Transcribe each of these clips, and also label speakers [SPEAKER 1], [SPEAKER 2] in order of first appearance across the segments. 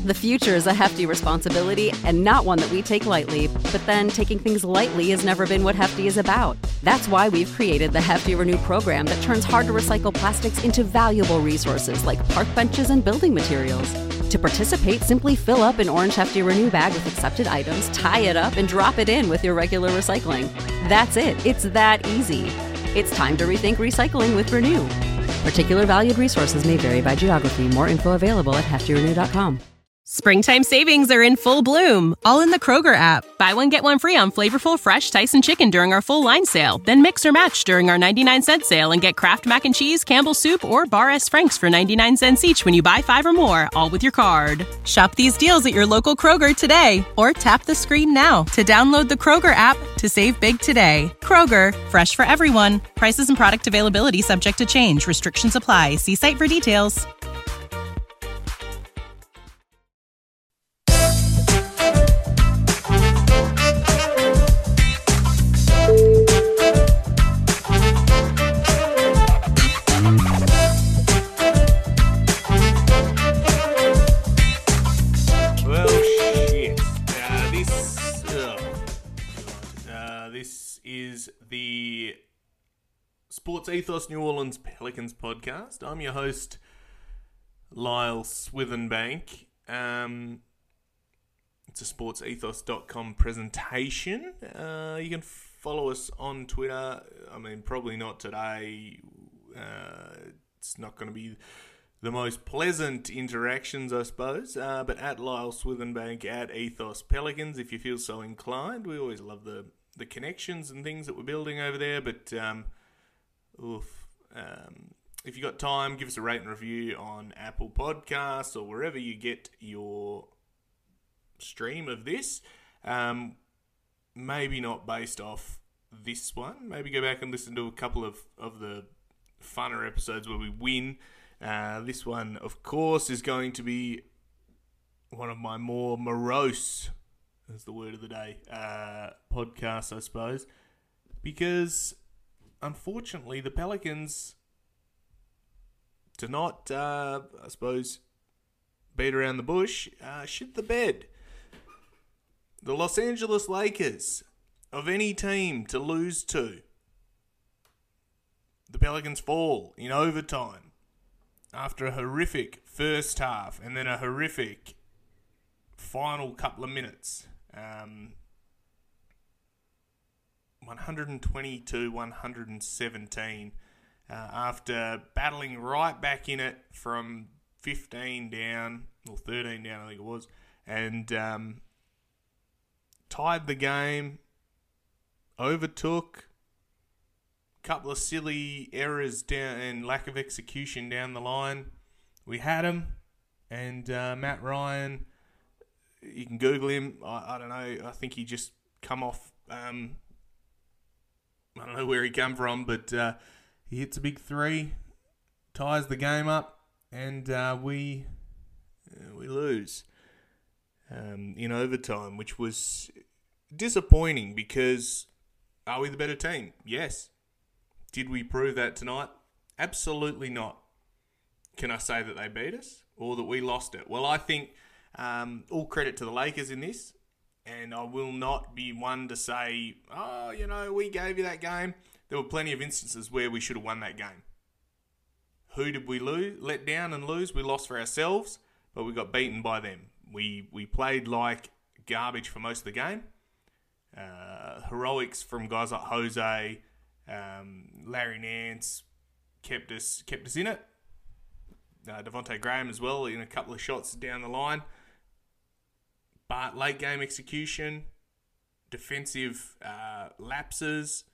[SPEAKER 1] The future is a hefty responsibility and not one that we take lightly, but then taking things lightly has never been what Hefty is about. That's why we've created the Hefty Renew program that turns hard-to-recycle plastics into valuable resources like park benches and building materials. To participate, simply fill up an orange Hefty Renew bag with accepted items, tie it up, and drop it in with your regular recycling. That's it. It's that easy. It's time to rethink recycling with Renew. Particular valued resources may vary by geography. More info available at heftyrenew.com.
[SPEAKER 2] Springtime savings are in full bloom, all in the Kroger app. Buy one, get one free on flavorful, fresh Tyson chicken during our full line sale. Then mix or match during our 99-cent sale and get Kraft Mac and Cheese, Campbell's Soup, or Bar S. Frank's for 99 cents each when you buy 5 or more, all with your card. Shop these deals at your local Kroger today, or tap the screen now to download the Kroger app to save big today. Kroger, fresh for everyone. Prices and product availability subject to change. Restrictions apply. See site for details.
[SPEAKER 3] Sports Ethos New Orleans Pelicans podcast. I'm your host, Lyle Swithenbank. It's a sportsethos.com presentation. You can follow us on Twitter. I mean, probably not today. It's not going to be the most pleasant interactions, I suppose. But at Lyle Swithenbank, at Ethos Pelicans, if you feel so inclined. We always love the connections and things that we're building over there. But if you got time, give us a rate and review on Apple Podcasts or wherever you get your stream of this. Maybe not based off this one. Maybe go back and listen to a couple of the funner episodes where we win. This one, of course, is going to be one of my more morose, that's the word of the day, podcasts, I suppose, because unfortunately, the Pelicans, to not, I suppose, beat around the bush, shit the bed. The Los Angeles Lakers, of any team to lose to, the Pelicans fall in overtime after a horrific first half and then a horrific final couple of minutes. 120-117 after battling right back in it from 15 down, or 13 down I think it was, and tied the game, overtook, a couple of silly errors down and lack of execution down the line. We had him, and Matt Ryan, you can Google him, I don't know, I think he just come off... I don't know where he come from, but he hits a big three, ties the game up, and we lose in overtime, which was disappointing because are we the better team? Yes. Did we prove that tonight? Absolutely not. Can I say that they beat us or that we lost it? Well, I think all credit to the Lakers in this. And I will not be one to say, we gave you that game. There were plenty of instances where we should have won that game. Who did we let down and lose? We lost for ourselves, but we got beaten by them. We played like garbage for most of the game. Heroics from guys like Jose, Larry Nance kept us in it. Devontae Graham as well in a couple of shots down the line. But late game execution, defensive lapses.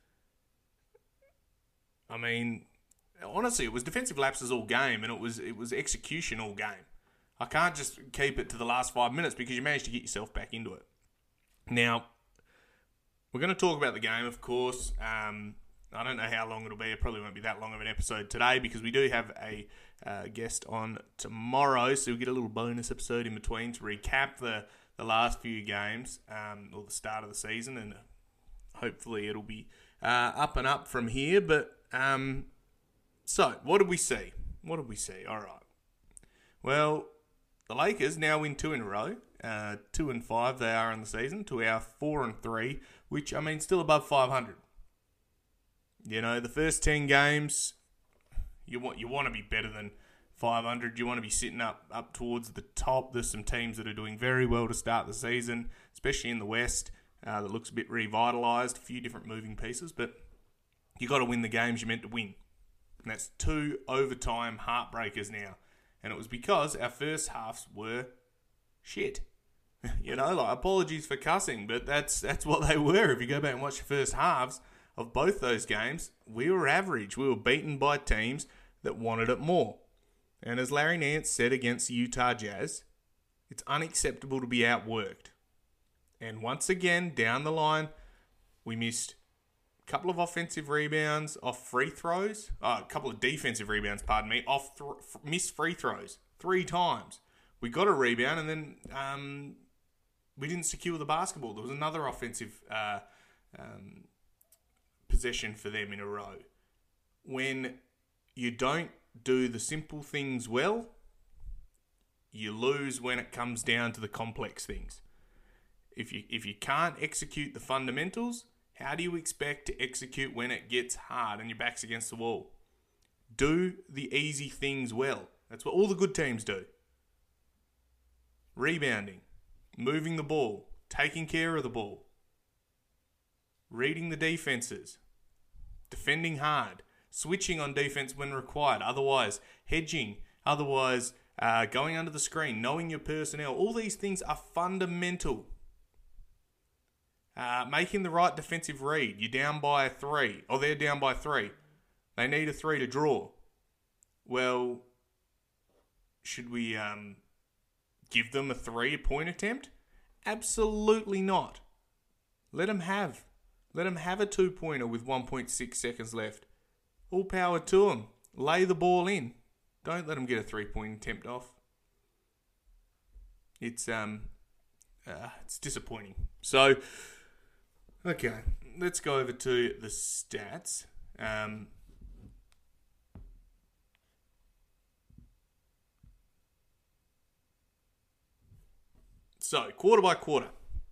[SPEAKER 3] I mean, honestly, it was defensive lapses all game, and it was execution all game. I can't just keep it to the last 5 minutes because you managed to get yourself back into it. Now, we're going to talk about the game, of course. I don't know how long it'll be. It probably won't be that long of an episode today because we do have a guest on tomorrow, so we'll get a little bonus episode in between to recap the last few games, or the start of the season, and hopefully it'll be up and up from here. But so, what did we see? All right. Well, the Lakers now win 2 in a row. 2-5 they are in the season to our 4-3, which, I mean, still above 500. You know, the first 10 games, you want to be better than 500. You want to be sitting up towards the top. There's some teams that are doing very well to start the season, especially in the West, that looks a bit revitalised, a few different moving pieces, but you got to win the games you're meant to win. And that's 2 overtime heartbreakers now. And it was because our first halves were shit. You know, like, apologies for cussing, but that's what they were. If you go back and watch the first halves of both those games, we were average. We were beaten by teams that wanted it more. And as Larry Nance said against the Utah Jazz, it's unacceptable to be outworked. And once again, down the line, we missed a couple of offensive rebounds off free throws. A couple of defensive rebounds, off missed free throws 3 times. We got a rebound and then we didn't secure the basketball. There was another offensive possession for them in a row. When you don't do the simple things well, you lose when it comes down to the complex things. If you can't execute the fundamentals, how do you expect to execute when it gets hard and your back's against the wall? Do the easy things well. That's what all the good teams do. Rebounding, moving the ball, taking care of the ball, reading the defenses, defending hard, switching on defense when required, otherwise hedging, otherwise going under the screen, knowing your personnel. All these things are fundamental. Making the right defensive read. You're down by 3, or they're down by 3. They need a 3 to draw. Well, should we give them a 3-point attempt? Absolutely not. Let them have a 2-pointer with 1.6 seconds left. All power to them. Lay the ball in. Don't let them get a 3-point attempt off. It's disappointing. So, okay, let's go over to the stats. So, quarter by quarter,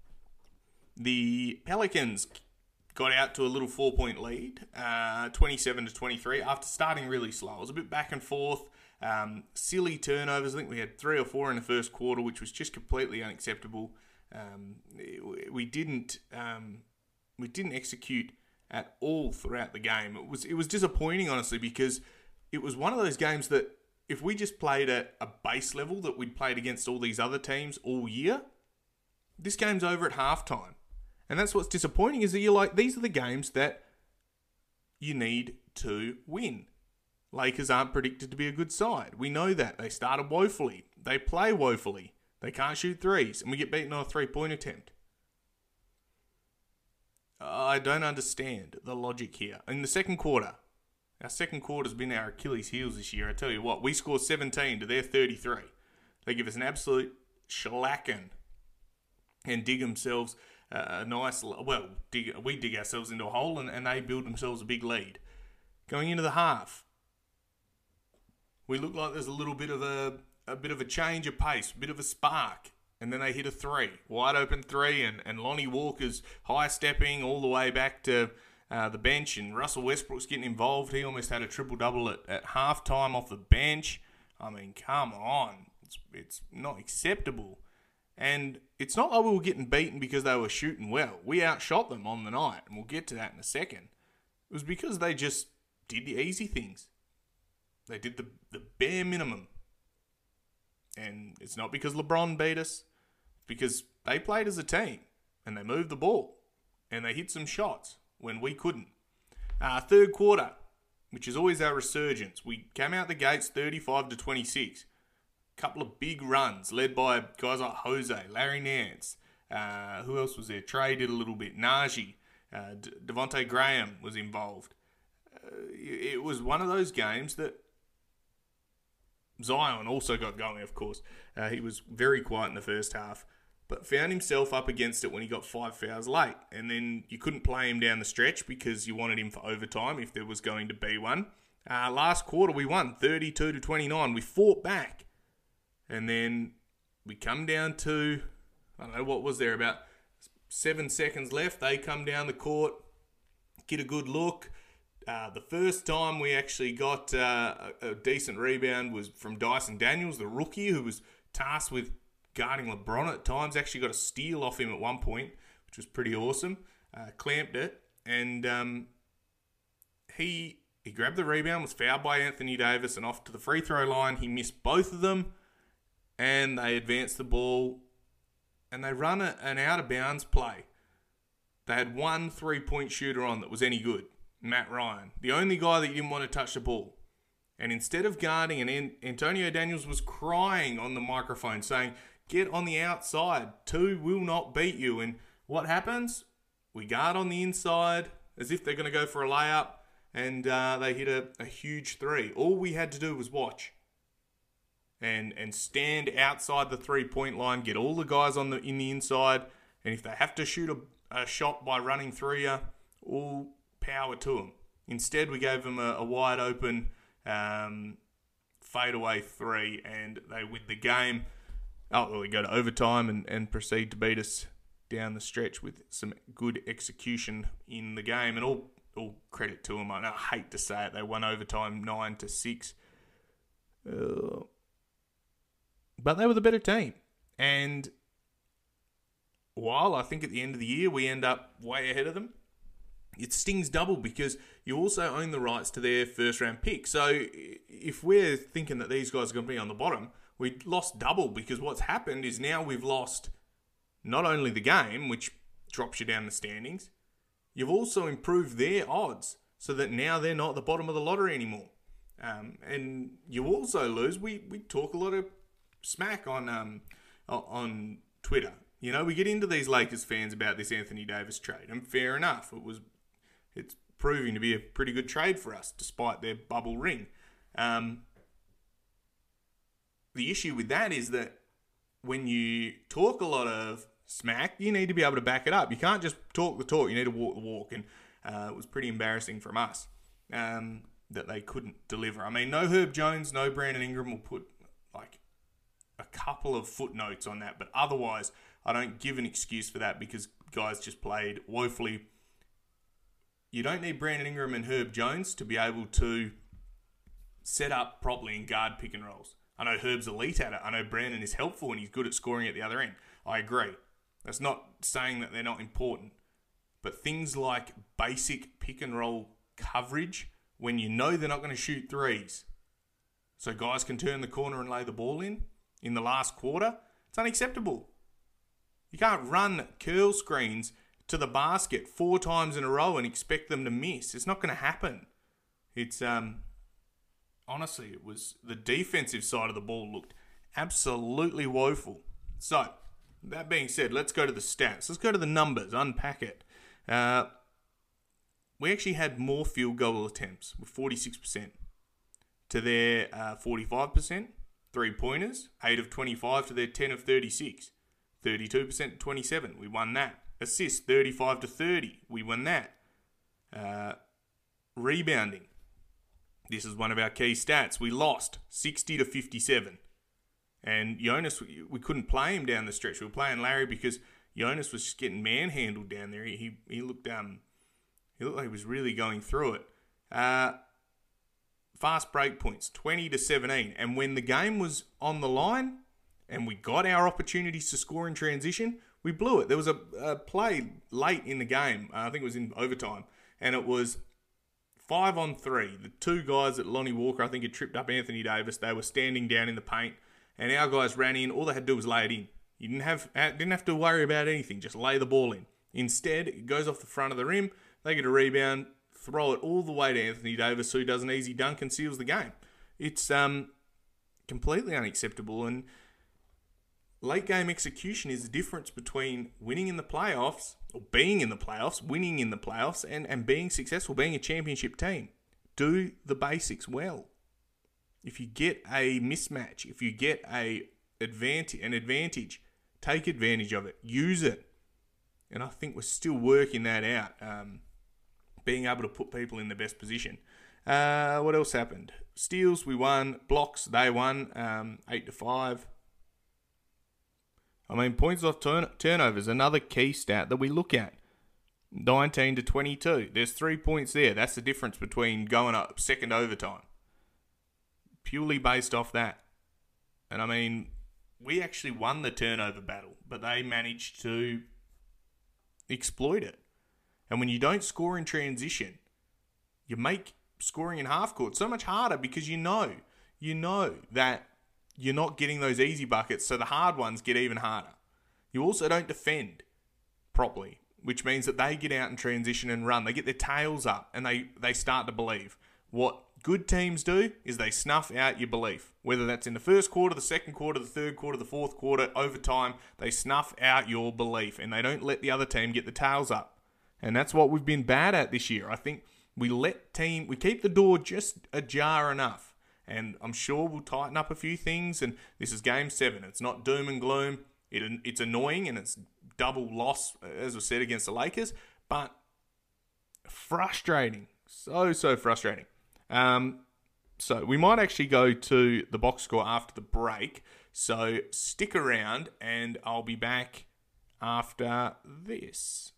[SPEAKER 3] the Pelicans got out to a little 4-point lead, 27-23, after starting really slow. It was a bit back and forth, silly turnovers. I think we had 3 or 4 in the first quarter, which was just completely unacceptable. We didn't execute at all throughout the game. It was disappointing, honestly, because it was one of those games that if we just played at a base level that we'd played against all these other teams all year, this game's over at halftime. And that's what's disappointing, is that you're like, these are the games that you need to win. Lakers aren't predicted to be a good side. We know that. They started woefully. They play woefully. They can't shoot threes. And we get beaten on a 3-point attempt. I don't understand the logic here. In the second quarter, our second quarter's been our Achilles heels this year. I tell you what, we score 17 to their 33. They give us an absolute shellacking and dig themselves a nice, we dig ourselves into a hole and they build themselves a big lead. Going into the half, we look like there's a little bit of a change of pace, a bit of a spark. And then they hit a 3, wide open 3, and Lonnie Walker's high-stepping all the way back to the bench, and Russell Westbrook's getting involved. He almost had a triple-double at halftime off the bench. I mean, come on. It's not acceptable. And it's not like we were getting beaten because they were shooting well. We outshot them on the night, and we'll get to that in a second. It was because they just did the easy things. They did the bare minimum. And it's not because LeBron beat us. It's because they played as a team. And they moved the ball. And they hit some shots when we couldn't. Third quarter, which is always our resurgence. We came out the gates 35-26. Couple of big runs led by guys like Jose, Larry Nance. Who else was there? Trey did a little bit. Najee. Devontae Graham was involved. It was one of those games that Zion also got going, of course. He was very quiet in the first half, but found himself up against it when he got 5 fouls late. And then you couldn't play him down the stretch because you wanted him for overtime if there was going to be one. Last quarter, we won 32-29. We fought back. And then we come down to, I don't know, what was there, about 7 seconds left. They come down the court, get a good look. The first time we actually got a decent rebound was from Dyson Daniels, the rookie, who was tasked with guarding LeBron at times. Actually got a steal off him at one point, which was pretty awesome. Clamped it, and he grabbed the rebound, was fouled by Anthony Davis, and off to the free throw line. He missed both of them, and they advanced the ball, and they run an out-of-bounds play. They had one three-point shooter on that was any good, Matt Ryan, the only guy that didn't want to touch the ball. And instead of guarding, and Antonio Daniels was crying on the microphone saying, "Get on the outside. 2 will not beat you." And what happens? We guard on the inside as if they're going to go for a layup, and they hit a huge three. All we had to do was watch and stand outside the three-point line, get all the guys in the inside, and if they have to shoot a shot by running through you, all power to them. Instead, we gave them a wide-open fadeaway three, and they win the game. We go to overtime and proceed to beat us down the stretch with some good execution in the game, and all credit to them. I hate to say it, they won overtime 9-6, but they were the better team. And while I think at the end of the year we end up way ahead of them, it stings double because you also own the rights to their first-round pick. So if we're thinking that these guys are going to be on the bottom, we lost double, because what's happened is now we've lost not only the game, which drops you down the standings, you've also improved their odds so that now they're not at the bottom of the lottery anymore. And you also lose. We talk a lot of smack on Twitter. You know, we get into these Lakers fans about this Anthony Davis trade, and fair enough. It's proving to be a pretty good trade for us, despite their bubble ring. The issue with that is that when you talk a lot of smack, you need to be able to back it up. You can't just talk the talk, you need to walk the walk. And it was pretty embarrassing from us that they couldn't deliver. I mean, no Herb Jones, no Brandon Ingram. Will put like a couple of footnotes on that, but otherwise I don't give an excuse for that, because guys just played woefully. You don't need Brandon Ingram and Herb Jones to be able to set up properly and guard pick and rolls. I know Herb's elite at it. I know Brandon is helpful and he's good at scoring at the other end. I agree. That's not saying that they're not important. But things like basic pick and roll coverage, when you know they're not going to shoot threes, so guys can turn the corner and lay the ball in the last quarter, it's unacceptable. You can't run curl screens to the basket 4 times in a row and expect them to miss. It's not going to happen. It's honestly, it was the defensive side of the ball looked absolutely woeful. So, that being said, let's go to the stats. Let's go to the numbers, unpack it. We actually had more field goal attempts with 46% to their 45%. 3-pointers, 8 of 25 to their 10 of 36. 32% to 27. We won that. Assists, 35 to 30. We won that. Rebounding. This is one of our key stats. We lost 60 to 57. And Jonas, we couldn't play him down the stretch. We were playing Larry because Jonas was just getting manhandled down there. He looked like he was really going through it. Fast break points, 20 to 17. And when the game was on the line and we got our opportunities to score in transition, we blew it. There was a play late in the game. I think it was in overtime. And it was 5-on-3. The 2 guys that Lonnie Walker, I think, had tripped up Anthony Davis. They were standing down in the paint. And our guys ran in. All they had to do was lay it in. You didn't have to worry about anything. Just lay the ball in. Instead, it goes off the front of the rim. They get a rebound, throw it all the way to Anthony Davis, who does an easy dunk and seals the game. It's completely unacceptable. And late game execution is the difference between winning in the playoffs, or being in the playoffs, winning in the playoffs, and being successful, being a championship team. Do the basics well. If you get a mismatch, if you get an advantage, take advantage of it. Use it. And I think we're still working that out. Being able to put people in the best position. What else happened? Steals, we won. Blocks, they won. 8 to 5. I mean, points off turnovers, another key stat that we look at. 19 to 22. There's 3 points there. That's the difference between going up second overtime. Purely based off that. And I mean, we actually won the turnover battle, but they managed to exploit it. And when you don't score in transition, you make scoring in half court so much harder because you know that you're not getting those easy buckets, so the hard ones get even harder. You also don't defend properly, which means that they get out in transition and run. They get their tails up and they start to believe. What good teams do is they snuff out your belief. Whether that's in the first quarter, the second quarter, the third quarter, the fourth quarter, overtime, they snuff out your belief and they don't let the other team get the tails up. And that's what we've been bad at this year. I think we keep the door just ajar enough. And I'm sure we'll tighten up a few things. And this is Game 7. It's not doom and gloom. It's annoying and it's double loss, as I said, against the Lakers. But frustrating. So frustrating. So we might actually go to the box score after the break. So stick around and I'll be back after this.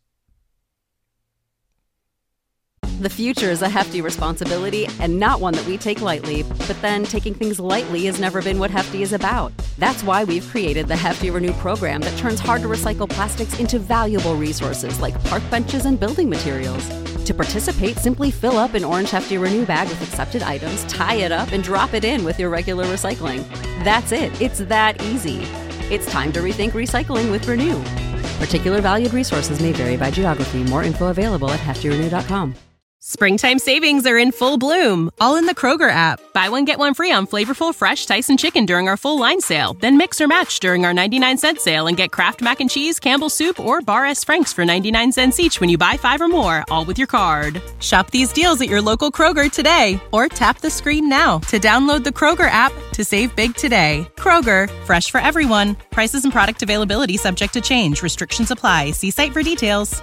[SPEAKER 1] The future is a hefty responsibility and not one that we take lightly. But then taking things lightly has never been what Hefty is about. That's why we've created the Hefty Renew program that turns hard-to-recycle plastics into valuable resources like park benches and building materials. To participate, simply fill up an orange Hefty Renew bag with accepted items, tie it up, and drop it in with your regular recycling. That's it. It's that easy. It's time to rethink recycling with Renew. Particular valued resources may vary by geography. More info available at heftyrenew.com.
[SPEAKER 2] Springtime savings are in full bloom, all in the Kroger app. Buy one, get one free on flavorful fresh Tyson chicken during our full line sale. Then mix or match during our 99-cent sale and get Kraft Mac and Cheese, Campbell's Soup, or Bar S. Frank's for 99 cents each when you buy 5 or more, all with your card. Shop these deals at your local Kroger today or tap the screen now to download the Kroger app to save big today. Kroger, fresh for everyone. Prices and product availability subject to change. Restrictions apply. See site for details.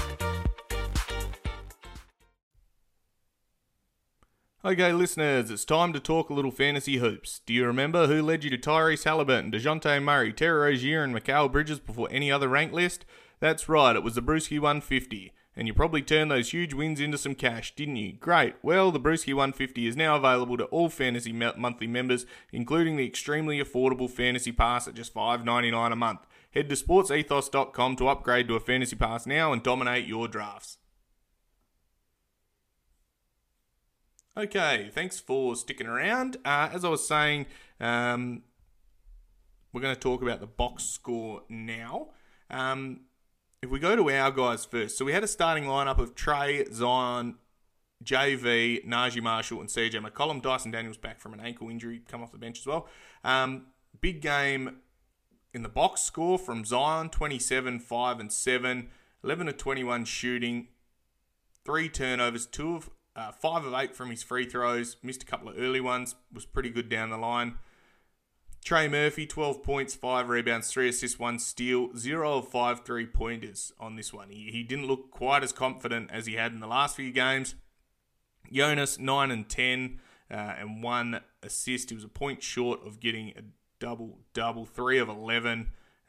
[SPEAKER 3] Okay, listeners, it's time to talk a little fantasy hoops. Do you remember who led you to Tyrese Halliburton, DeJounte Murray, Terry Rozier, and Mikal Bridges before any other rank list? That's right, it was the Brewski 150. And you probably turned those huge wins into some cash, didn't you? Great. Well, the Brewski 150 is now available to all Fantasy Monthly members, including the extremely affordable Fantasy Pass at just $5.99 a month. Head to sportsethos.com to upgrade to a Fantasy Pass now and dominate your drafts. Okay, thanks for sticking around. As I was saying, we're going to talk about the box score now. If we go to our guys first, so we had a starting lineup of Trey, Zion, JV, Najee Marshall, and CJ McCollum. Dyson Daniels back from an ankle injury, come off the bench as well. Big game in the box score from Zion, 27, 5, and 7, 11 of 21 shooting, 3 turnovers, 5 of 8 from his free throws, missed a couple of early ones, was pretty good down the line. Trey Murphy, 12 points, 5 rebounds, 3 assists, 1 steal, 0 of 5 3-pointers on this one. He didn't look quite as confident as he had in the last few games. Jonas, 9 and 10, and 1 assist. He was a point short of getting a double-double, 3 of 11,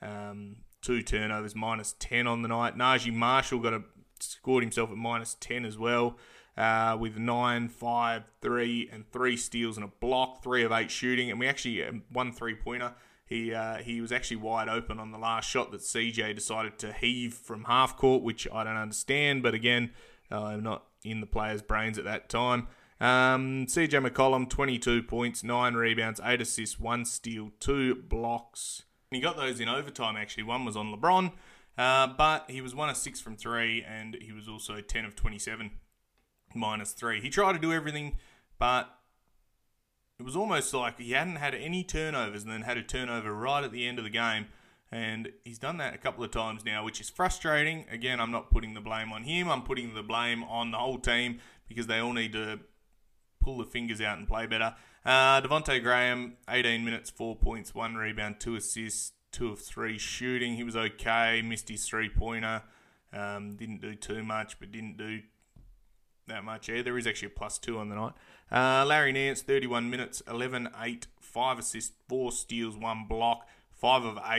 [SPEAKER 3] 2 turnovers, minus 10 on the night. Najee Marshall scored himself at minus 10 as well. With 9, 5, 3, and 3 steals and a block, 3 of 8 shooting, and we actually 1 3-pointer. He was actually wide open on the last shot that CJ decided to heave from half court, which I don't understand, but again, I'm not in the player's brains at that time. CJ McCollum, 22 points, 9 rebounds, 8 assists, 1 steal, 2 blocks. He got those in overtime, actually. One was on LeBron, but he was 1 of 6 from 3, and he was also 10 of 27. minus 3. He tried to do everything, but it was almost like he hadn't had any turnovers and then had a turnover right at the end of the game. And he's done that a couple of times now, which is frustrating. Again, I'm not putting the blame on him. I'm putting the blame on the whole team because they all need to pull the fingers out and play better. Devontae Graham, 18 minutes, 4 points, 1 rebound, 2 assists, 2 of 3 shooting. He was okay, missed his three-pointer. Didn't do too much, but didn't do that much either. There is actually a +2 on the night. Larry Nance, 31 minutes, 11, 8, 5 assists, 4 steals, 1 block, 5 of 8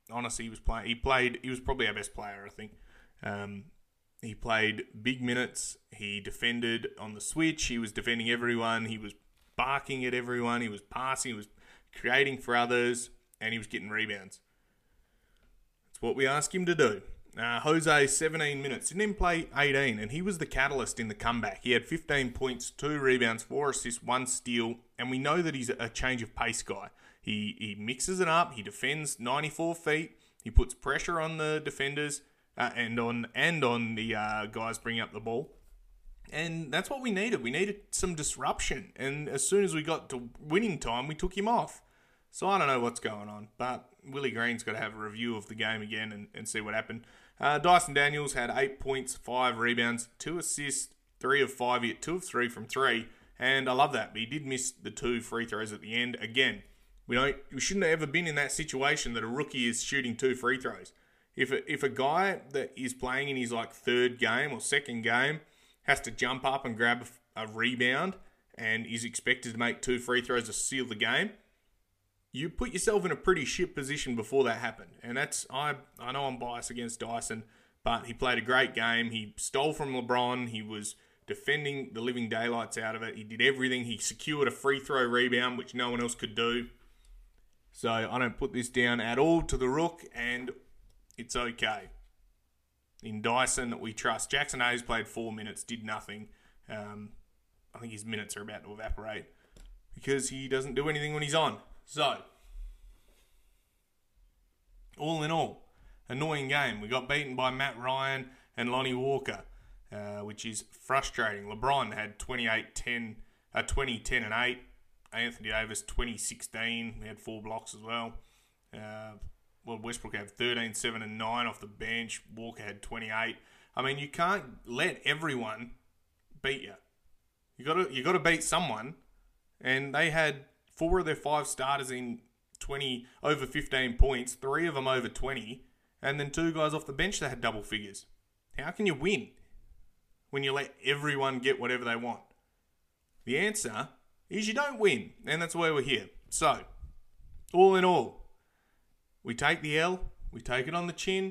[SPEAKER 3] honestly, he was probably our best player, I think. He played big minutes. He defended on the switch. He was defending everyone. He was barking at everyone. He was passing. He was creating for others. And he was getting rebounds. That's what we asked him to do. Jose, 17 minutes. Didn't even play 18. And he was the catalyst in the comeback. He had 15 points, 2 rebounds, 4 assists, 1 steal. And we know that he's a change of pace guy. He mixes it up. He defends 94 feet. He puts pressure on the defenders. And on the guys bringing up the ball. And that's what we needed. We needed some disruption. And as soon as we got to winning time, we took him off. So I don't know what's going on. But Willie Green's got to have a review of the game again and see what happened. Dyson Daniels had 8 points, 5 rebounds, 2 assists, 3 of 5. He hit 2 of 3 from 3. And I love that. But he did miss the 2 free throws at the end. Again, we shouldn't have ever been in that situation that a rookie is shooting 2 free throws. If a guy that is playing in his third game or second game has to jump up and grab a rebound and is expected to make 2 free throws to seal the game, you put yourself in a pretty shit position before that happened. And I know I'm biased against Dyson, but he played a great game. He stole from LeBron. He was defending the living daylights out of it. He did everything. He secured a free throw rebound, which no one else could do. So I don't put this down at all to the Rook, and it's okay. In Dyson, we trust. Jackson Hayes played 4 minutes, did nothing. I think his minutes are about to evaporate because he doesn't do anything when he's on. So, all in all, annoying game. We got beaten by Matt Ryan and Lonnie Walker, which is frustrating. LeBron had 20, 10, and 8. Anthony Davis, 20-16. He had 4 blocks as well. Westbrook had 13, 7, and 9 off the bench. Walker had 28. I mean, you can't let everyone beat you. You got to beat someone, and they had 4 of their 5 starters in over 15 points, 3 of them over 20, and then 2 guys off the bench that had double figures. How can you win when you let everyone get whatever they want? The answer is you don't win, and that's why we're here. So, all in all, we take the L, we take it on the chin.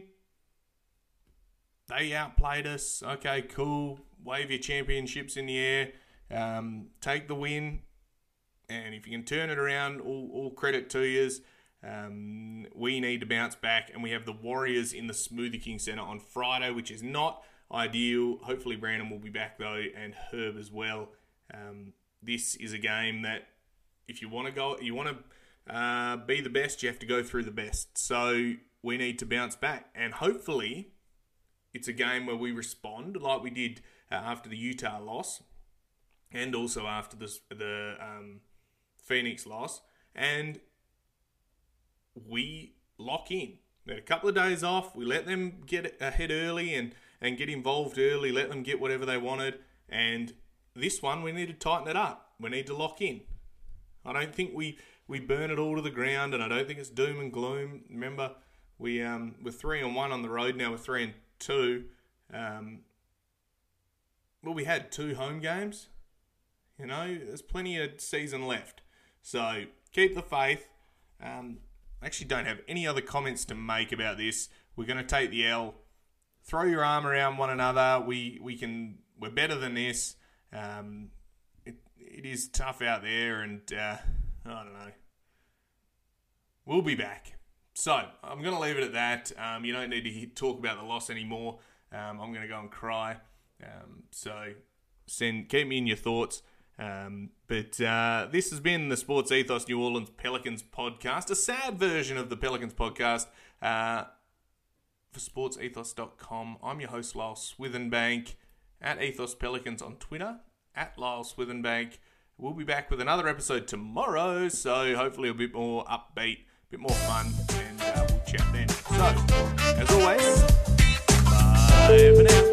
[SPEAKER 3] They outplayed us. Okay, cool. Wave your championships in the air. Take the win. And if you can turn it around, all credit to yous. We need to bounce back. And we have the Warriors in the Smoothie King Centre on Friday, which is not ideal. Hopefully Brandon will be back, though, and Herb as well. This is a game that if you want to be the best, you have to go through the best. So we need to bounce back. And hopefully it's a game where we respond like we did after the Utah loss and also after the Phoenix loss. And we lock in. We had a couple of days off. We let them get ahead early and get involved early. Let them get whatever they wanted. And this one, we need to tighten it up. We need to lock in. I don't think we burn it all to the ground, and I don't think it's doom and gloom. Remember, we're 3-1 on the road now. We're 3-2. We had 2 home games. You know, there's plenty of season left. So keep the faith. I actually don't have any other comments to make about this. We're going to take the L. Throw your arm around one another. We're better than this. It is tough out there, and I don't know. We'll be back. So, I'm going to leave it at that. You don't need to talk about the loss anymore. I'm going to go and cry. So, keep me in your thoughts. But this has been the Sports Ethos New Orleans Pelicans podcast, a sad version of the Pelicans podcast for sportsethos.com. I'm your host, Lyle Swithenbank, at Ethos Pelicans on Twitter, at Lyle Swithenbank. We'll be back with another episode tomorrow, so hopefully a bit more upbeat, a bit more fun, and we'll chat then. So, as always, bye for now.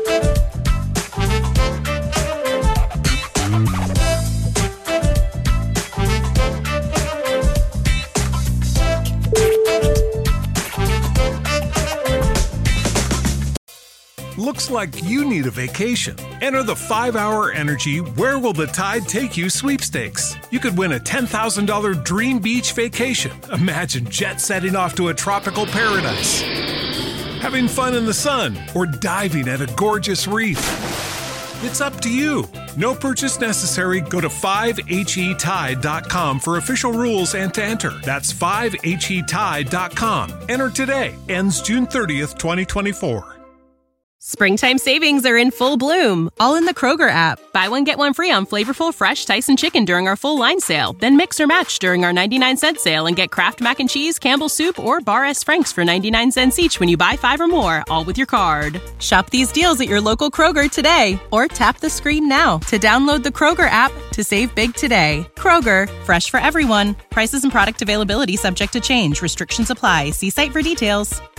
[SPEAKER 4] Looks like you need a vacation. Enter the 5-Hour Energy Where Will the Tide Take You sweepstakes. You could win a $10,000 dream beach vacation. Imagine jet setting off to a tropical paradise, having fun in the sun, or diving at a gorgeous reef. It's up to you. No purchase necessary. Go to 5HETide.com for official rules and to enter. That's 5HETide.com. Enter today. Ends June 30th, 2024.
[SPEAKER 2] Springtime savings are in full bloom, all in the Kroger app. Buy one, get one free on flavorful, fresh Tyson chicken during our full line sale. Then mix or match during our 99-cent sale and get Kraft Mac and Cheese, Campbell's Soup, or Bar S. Frank's for 99 cents each when you buy 5 or more, all with your card. Shop these deals at your local Kroger today, or tap the screen now to download the Kroger app to save big today. Kroger, fresh for everyone. Prices and product availability subject to change. Restrictions apply. See site for details.